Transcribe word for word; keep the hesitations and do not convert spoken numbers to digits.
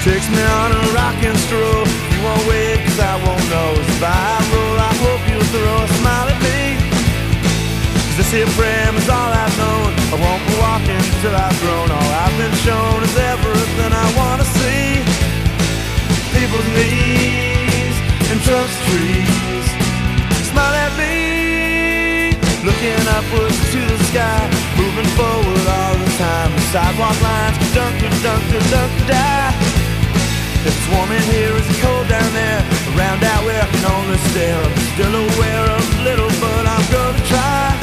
Takes me on a rockin' stroll. You won't wait, cause I won't know. As I roll, I hope you'll throw a smile at me. Cause this here frame is all I've known. I won't be walking till I've grown. All I've been shown is everything I wanna see. People's knees and trust trees. Smile at me, looking upwards to the sky, moving forward all the time. The sidewalk lines, dunk, dunk, dunk, dunk, die. If it's warm in here, is it cold down there? Around out where I can only stare. I'm still aware of little, but I'm gonna try.